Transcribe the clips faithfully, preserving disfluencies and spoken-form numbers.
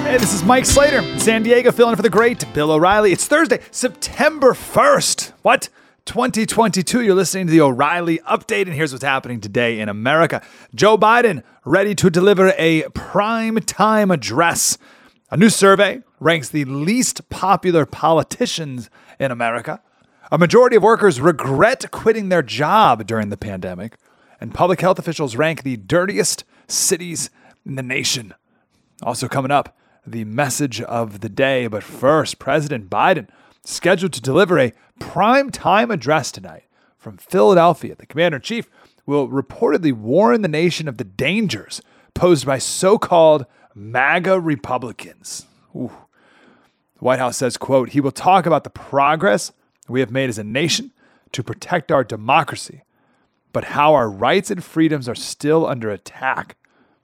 Hey, this is Mike Slater, San Diego, filling in for the great Bill O'Reilly. It's Thursday, September first. What? twenty twenty-two. You're listening to the O'Reilly Update, and here's what's happening today in America. Joe Biden ready to deliver a prime time address. A new survey ranks the least popular politicians in America. A majority of workers regret quitting their job during the pandemic. And public health officials rank the dirtiest cities in the nation. Also coming up, the message of the day. But first, President Biden scheduled to deliver a prime time address tonight from Philadelphia. The commander-in-chief will reportedly warn the nation of the dangers posed by so-called MAGA Republicans. Ooh. The White House says, quote, he will talk about the progress we have made as a nation to protect our democracy, but how our rights and freedoms are still under attack.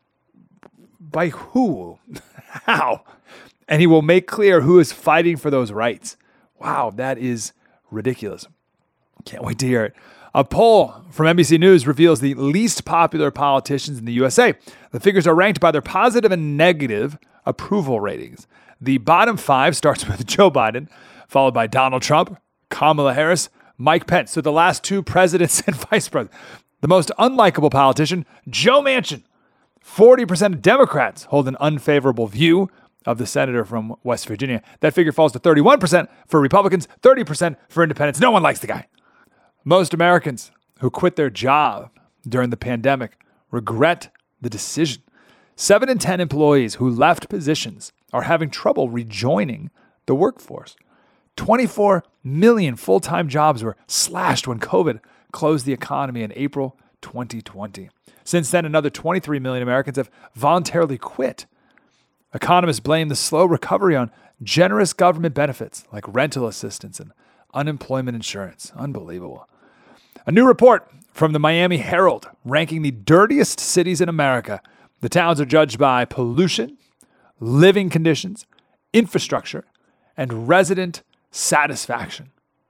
By who? How? And he will make clear who is fighting for those rights. Wow, that is ridiculous. Can't wait to hear it. A poll from N B C News reveals the least popular politicians in the U S A. The figures are ranked by their positive and negative approval ratings. The bottom five starts with Joe Biden, followed by Donald Trump, Kamala Harris, Mike Pence. So the last two presidents and vice presidents. The most unlikable politician, Joe Manchin. forty percent of Democrats hold an unfavorable view of the senator from West Virginia. That figure falls to thirty-one percent for Republicans, thirty percent for independents. No one likes the guy. Most Americans who quit their job during the pandemic regret the decision. Seven in ten employees who left positions are having trouble rejoining the workforce. twenty-four million full-time jobs were slashed when COVID closed the economy in April twenty twenty. Since then, another twenty-three million Americans have voluntarily quit. Economists blame the slow recovery on generous government benefits like rental assistance and unemployment insurance. Unbelievable. A new report from the Miami Herald ranking the dirtiest cities in America. The towns are judged by pollution, living conditions, infrastructure, and resident satisfaction.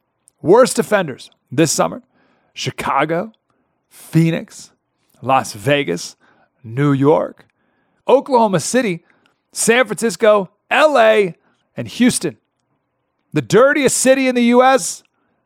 Worst offenders this summer: Chicago, Phoenix, Las Vegas, New York, Oklahoma City, San Francisco, L A, and Houston. The dirtiest city in the U S,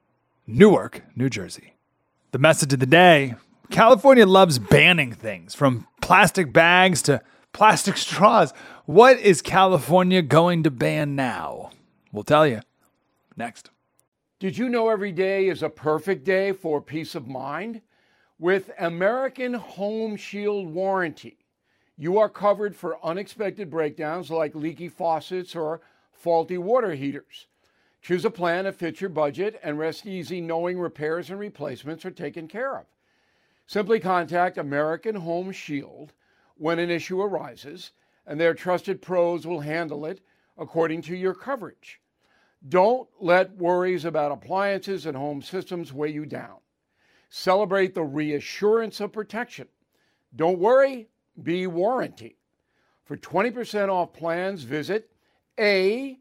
Newark, New Jersey. The message of the day: California loves banning things, from plastic bags to plastic straws. What is California going to ban now? We'll tell you next. Did you know every day is a perfect day for peace of mind? With American Home Shield Warranty, you are covered for unexpected breakdowns like leaky faucets or faulty water heaters. Choose a plan that fits your budget and rest easy knowing repairs and replacements are taken care of. Simply contact American Home Shield when an issue arises, and their trusted pros will handle it according to your coverage. Don't let worries about appliances and home systems weigh you down. Celebrate the reassurance of protection. Don't worry, be warranty. For twenty percent off plans, visit ahs.com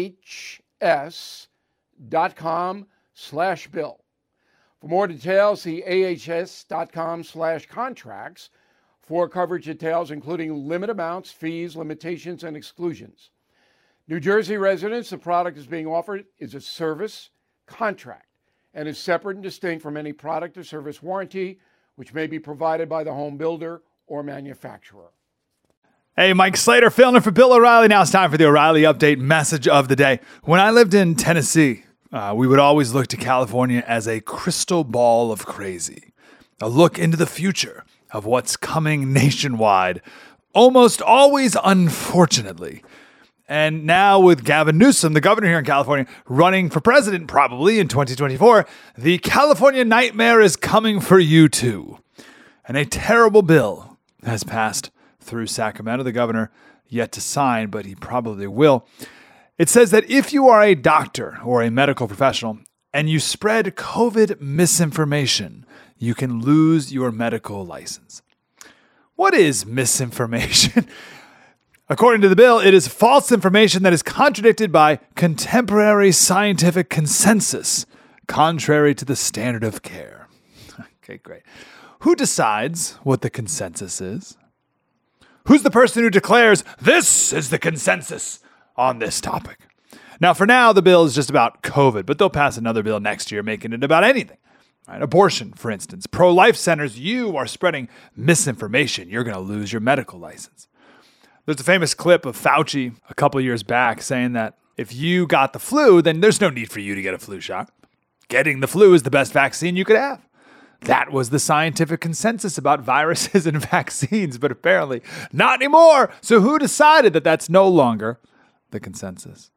slash bill. For more details, see ahs.com slash contracts for coverage details, including limit amounts, fees, limitations, and exclusions. New Jersey residents, the product is being offered is a service contract and is separate and distinct from any product or service warranty, which may be provided by the home builder or manufacturer. Hey, Mike Slater, filling in for Bill O'Reilly. Now it's time for the O'Reilly Update message of the day. When I lived in Tennessee, uh, we would always look to California as a crystal ball of crazy, a look into the future of what's coming nationwide, almost always unfortunately. And now with Gavin Newsom, the governor here in California, running for president probably in twenty twenty-four, the California nightmare is coming for you too. And a terrible bill has passed through Sacramento. The governor yet to sign, but he probably will. It says that if you are a doctor or a medical professional and you spread COVID misinformation, you can lose your medical license. What is misinformation? According to the bill, it is false information that is contradicted by contemporary scientific consensus, contrary to the standard of care. Okay, great. Who decides what the consensus is? Who's the person who declares this is the consensus on this topic? Now, for now, the bill is just about COVID, but they'll pass another bill next year making it about anything. Right? Abortion, for instance. Pro-life centers, you are spreading misinformation. You're going to lose your medical license. There's a famous clip of Fauci a couple years back saying that if you got the flu, then there's no need for you to get a flu shot. Getting the flu is the best vaccine you could have. That was the scientific consensus about viruses and vaccines, but apparently not anymore. So who decided that that's no longer the consensus?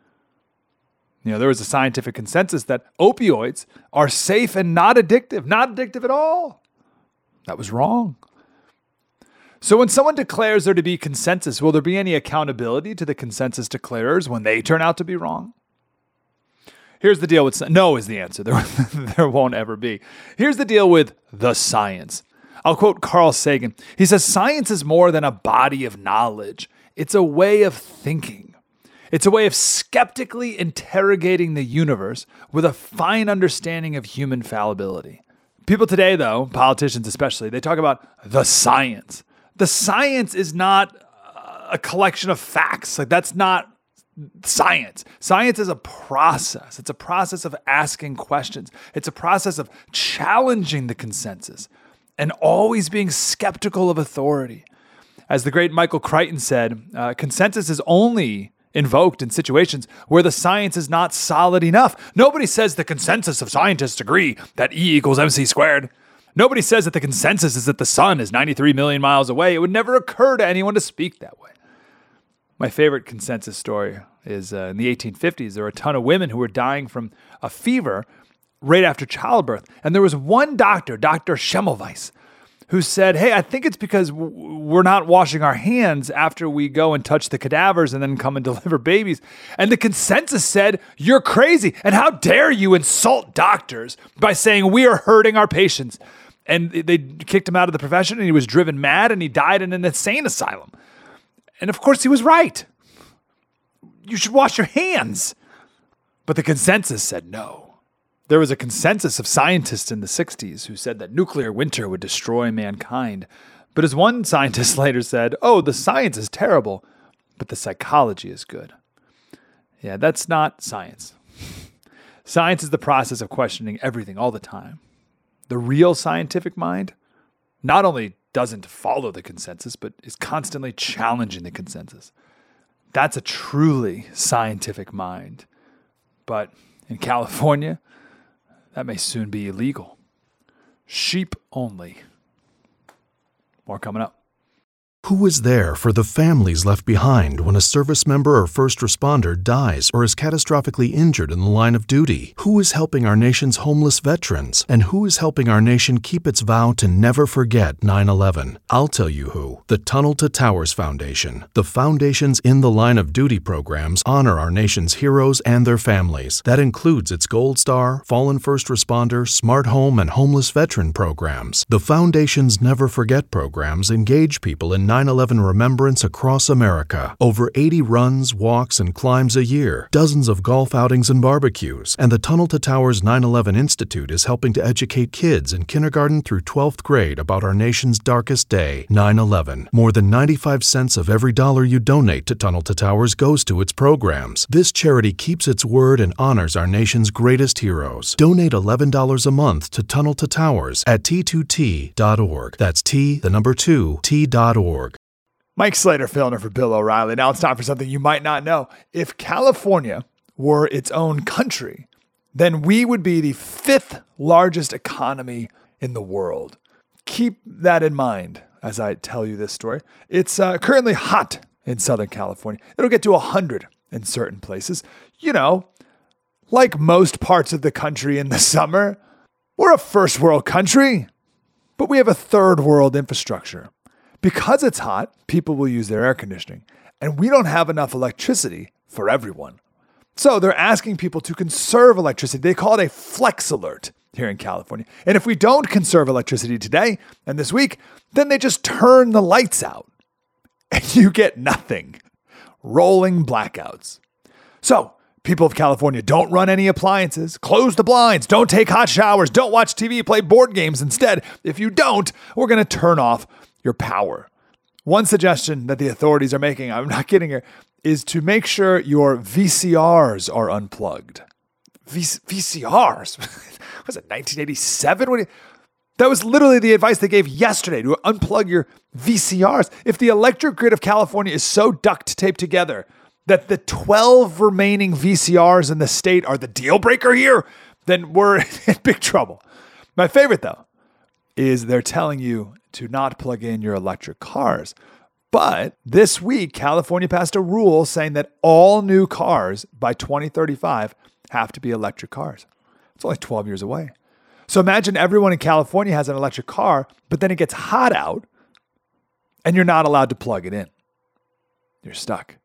You know, there was a scientific consensus that opioids are safe and not addictive, not addictive at all. That was wrong. So when someone declares there to be consensus, will there be any accountability to the consensus declarers when they turn out to be wrong? Here's the deal with, no is the answer. There, there won't ever be. Here's the deal with the science. I'll quote Carl Sagan. He says, science is more than a body of knowledge. It's a way of thinking. It's a way of skeptically interrogating the universe with a fine understanding of human fallibility. People today, though, politicians especially, they talk about the science. The science is not a collection of facts. Like, that's not science. Science is a process. It's a process of asking questions. It's a process of challenging the consensus and always being skeptical of authority. As the great Michael Crichton said, uh, consensus is only invoked in situations where the science is not solid enough. Nobody says the consensus of scientists agree that E equals mc squared. Nobody says that the consensus is that the sun is ninety-three million miles away. It would never occur to anyone to speak that way. My favorite consensus story is uh, in the eighteen fifties, there were a ton of women who were dying from a fever right after childbirth. And there was one doctor, Doctor Schemmelweis, who said, hey, I think it's because w- we're not washing our hands after we go and touch the cadavers and then come and deliver babies. And the consensus said, you're crazy. And how dare you insult doctors by saying we are hurting our patients? And they kicked him out of the profession and he was driven mad and he died in an insane asylum. And of course he was right. You should wash your hands. But the consensus said no. There was a consensus of scientists in the sixties who said that nuclear winter would destroy mankind. But as one scientist later said, oh, the science is terrible, but the psychology is good. Yeah, that's not science. Science is the process of questioning everything all the time. The real scientific mind not only doesn't follow the consensus, but is constantly challenging the consensus. That's a truly scientific mind. But in California, that may soon be illegal. Sheep only. More coming up. Who is there for the families left behind when a service member or first responder dies or is catastrophically injured in the line of duty? Who is helping our nation's homeless veterans? And who is helping our nation keep its vow to never forget nine eleven? I'll tell you who. The Tunnel to Towers Foundation. The foundation's In the Line of Duty programs honor our nation's heroes and their families. That includes its Gold Star, Fallen First Responder, Smart Home, and Homeless Veteran programs. The foundation's Never Forget programs engage people in nine eleven remembrance across America. Over eighty runs, walks, and climbs a year, dozens of golf outings and barbecues, and the Tunnel to Towers nine eleven Institute is helping to educate kids in kindergarten through twelfth grade about our nation's darkest day, nine eleven. More than ninety-five cents of every dollar you donate to Tunnel to Towers goes to its programs. This charity keeps its word and honors our nation's greatest heroes. Donate eleven dollars a month to Tunnel to Towers at T two T dot org. That's T, the number two, T dot org. Mike Slater filling in for Bill O'Reilly. Now it's time for something you might not know. If California were its own country, then we would be the fifth largest economy in the world. Keep that in mind as I tell you this story. It's uh, currently hot in Southern California. It'll get to one hundred in certain places. You know, like most parts of the country in the summer, we're a first world country, but we have a third world infrastructure. Because it's hot, people will use their air conditioning, and we don't have enough electricity for everyone. So they're asking people to conserve electricity. They call it a flex alert here in California. And if we don't conserve electricity today and this week, then they just turn the lights out and you get nothing. Rolling blackouts. So people of California, don't run any appliances, close the blinds, don't take hot showers, don't watch T V, play board games instead. If you don't, we're going to turn off your power. One suggestion that the authorities are making, I'm not kidding here, is to make sure your V C Rs are unplugged. V- VCRs? Was it nineteen eighty-seven? What do you, that was literally the advice they gave yesterday, to unplug your V C Rs. If the electric grid of California is so duct taped together that the twelve remaining V C Rs in the state are the deal breaker here, then we're in big trouble. My favorite, though, is they're telling you to not plug in your electric cars. But this week, California passed a rule saying that all new cars by twenty thirty-five have to be electric cars. It's only twelve years away. So imagine everyone in California has an electric car, but then it gets hot out and you're not allowed to plug it in. You're stuck.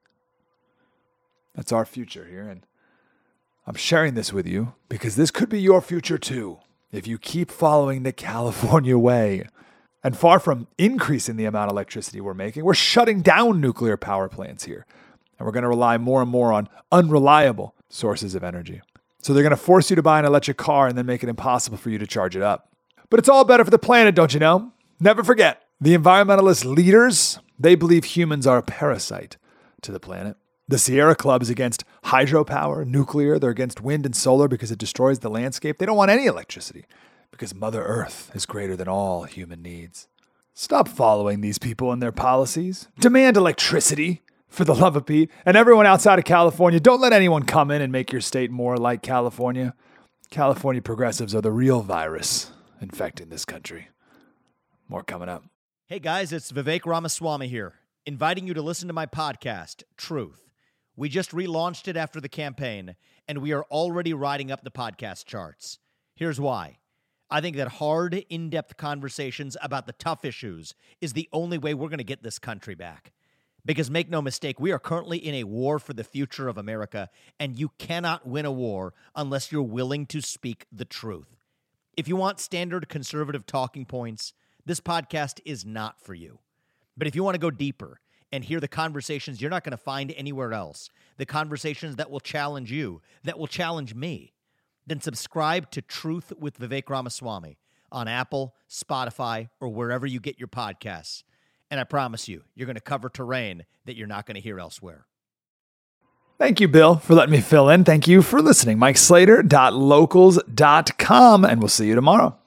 That's our future here. And I'm sharing this with you because this could be your future too, if you keep following the California way. And far from increasing the amount of electricity we're making, we're shutting down nuclear power plants here. And we're going to rely more and more on unreliable sources of energy. So they're going to force you to buy an electric car and then make it impossible for you to charge it up. But it's all better for the planet, don't you know? Never forget, the environmentalist leaders, they believe humans are a parasite to the planet. The Sierra Club is against hydropower, nuclear. They're against wind and solar because it destroys the landscape. They don't want any electricity because Mother Earth is greater than all human needs. Stop following these people and their policies. Demand electricity, for the love of Pete. And everyone outside of California, don't let anyone come in and make your state more like California. California progressives are the real virus infecting this country. More coming up. Hey guys, it's Vivek Ramaswamy here, inviting you to listen to my podcast, Truth. We just relaunched it after the campaign, and we are already riding up the podcast charts. Here's why. I think that hard, in-depth conversations about the tough issues is the only way we're going to get this country back. Because make no mistake, we are currently in a war for the future of America, and you cannot win a war unless you're willing to speak the truth. If you want standard conservative talking points, this podcast is not for you. But if you want to go deeper and hear the conversations you're not going to find anywhere else, the conversations that will challenge you, that will challenge me, then subscribe to Truth with Vivek Ramaswamy on Apple, Spotify, or wherever you get your podcasts. And I promise you, you're going to cover terrain that you're not going to hear elsewhere. Thank you, Bill, for letting me fill in. Thank you for listening. Mike Slater dot locals dot com, and we'll see you tomorrow.